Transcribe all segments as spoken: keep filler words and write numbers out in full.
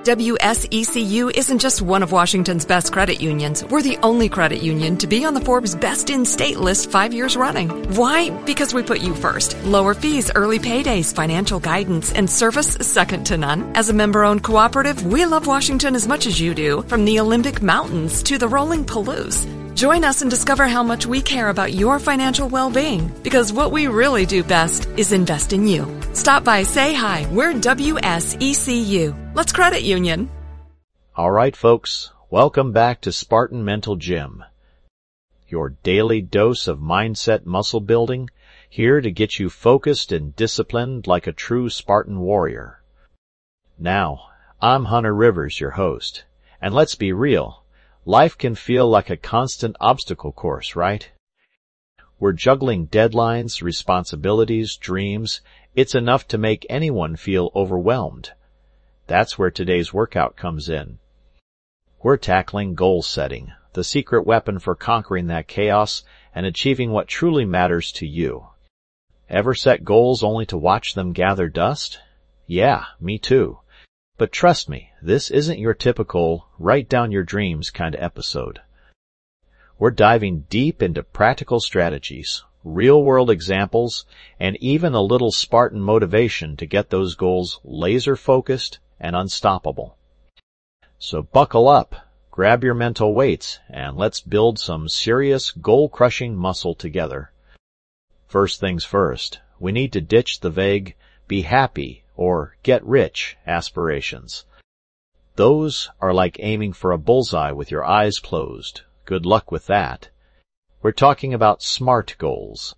W S E C U isn't just one of Washington's best credit unions. We're the only credit union to be on the Forbes Best in State list five years running. Why? Because we put you first. Lower fees, early paydays, financial guidance, and service second to none. As a member-owned cooperative, we love Washington as much as you do, from the Olympic Mountains to the rolling Palouse. Join us and discover how much we care about your financial well-being, because what we really do best is invest in you. Stop by, say hi. We're W S E C U. Let's credit union. All right, folks. Welcome back to Spartan Mental Gym, your daily dose of mindset muscle building, here to get you focused and disciplined like a true Spartan warrior. Now, I'm Hunter Rivers, your host, and let's be real. Life can feel like a constant obstacle course, right? We're juggling deadlines, responsibilities, dreams. It's enough to make anyone feel overwhelmed. That's where today's workout comes in. We're tackling goal setting, the secret weapon for conquering that chaos and achieving what truly matters to you. Ever set goals only to watch them gather dust? Yeah, me too. But trust me, this isn't your typical write down your dreams kind of episode. We're diving deep into practical strategies, real-world examples, and even a little Spartan motivation to get those goals laser-focused and unstoppable. So buckle up, grab your mental weights, and let's build some serious goal-crushing muscle together. First things first, we need to ditch the vague, be happy, or get rich aspirations. Those are like aiming for a bullseye with your eyes closed. Good luck with that. We're talking about SMART goals.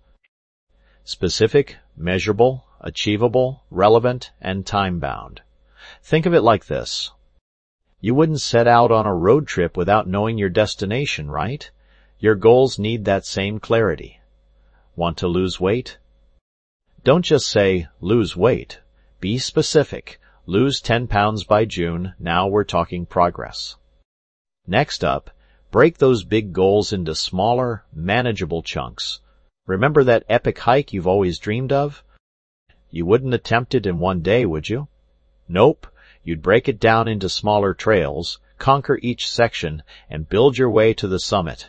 Specific, measurable, achievable, relevant, and time-bound. Think of it like this. You wouldn't set out on a road trip without knowing your destination, right? Your goals need that same clarity. Want to lose weight? Don't just say, lose weight. Be specific. Lose ten pounds by June. Now we're talking progress. Next up, break those big goals into smaller, manageable chunks. Remember that epic hike you've always dreamed of? You wouldn't attempt it in one day, would you? Nope. You'd break it down into smaller trails, conquer each section, and build your way to the summit.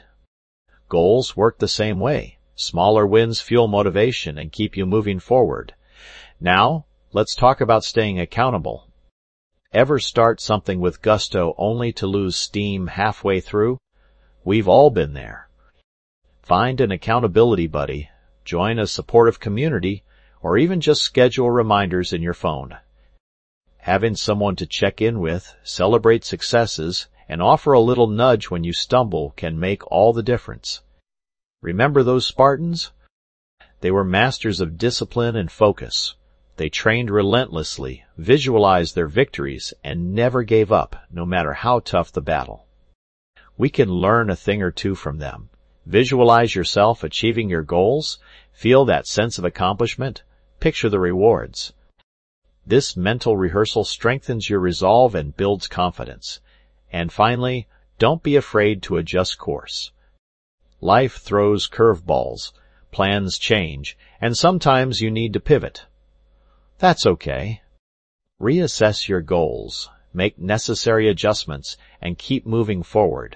Goals work the same way. Smaller wins fuel motivation and keep you moving forward. Now, let's talk about staying accountable. Ever start something with gusto only to lose steam halfway through? We've all been there. Find an accountability buddy, join a supportive community, or even just schedule reminders in your phone. Having someone to check in with, celebrate successes, and offer a little nudge when you stumble can make all the difference. Remember those Spartans? They were masters of discipline and focus. They trained relentlessly, visualized their victories, and never gave up, no matter how tough the battle. We can learn a thing or two from them. Visualize yourself achieving your goals, feel that sense of accomplishment, picture the rewards. This mental rehearsal strengthens your resolve and builds confidence. And finally, don't be afraid to adjust course. Life throws curveballs, plans change, and sometimes you need to pivot. That's okay. Reassess your goals, make necessary adjustments, and keep moving forward.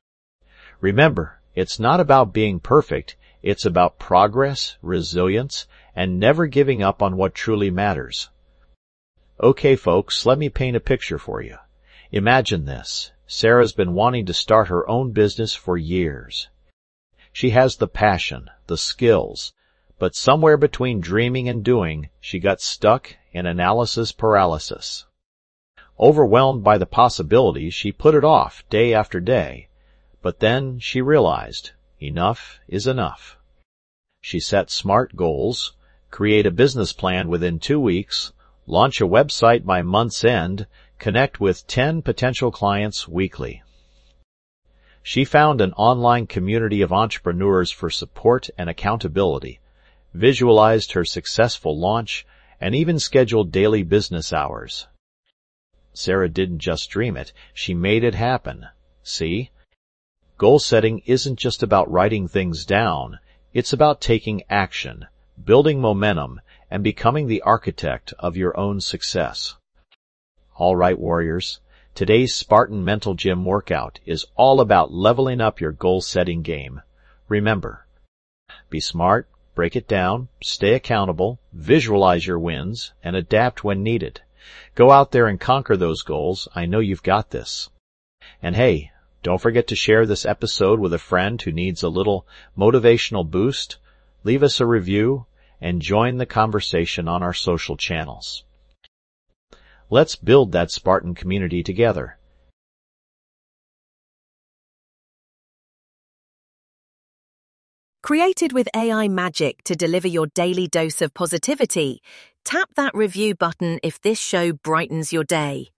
Remember, it's not about being perfect, it's about progress, resilience, and never giving up on what truly matters. Okay, folks, let me paint a picture for you. Imagine this. Sarah's been wanting to start her own business for years. She has the passion, the skills, but somewhere between dreaming and doing, she got stuck in analysis paralysis. Overwhelmed by the possibilities, she put it off day after day. But then she realized, enough is enough. She set SMART goals, create a business plan within two weeks, launch a website by month's end, connect with ten potential clients weekly. She found an online community of entrepreneurs for support and accountability, visualized her successful launch, and even scheduled daily business hours. Sarah didn't just dream it, she made it happen. See? Goal setting isn't just about writing things down, it's about taking action, building momentum, and becoming the architect of your own success. All right, warriors, Today's Spartan Mental Gym workout is all about leveling up your goal-setting game. Remember, be smart, break it down, stay accountable, visualize your wins, and adapt when needed. Go out there and conquer those goals. I know you've got this. And hey, don't forget to share this episode with a friend who needs a little motivational boost. Leave us a review and join the conversation on our social channels. Let's build that Spartan community together. Created with A I magic to deliver your daily dose of positivity, tap that review button if this show brightens your day.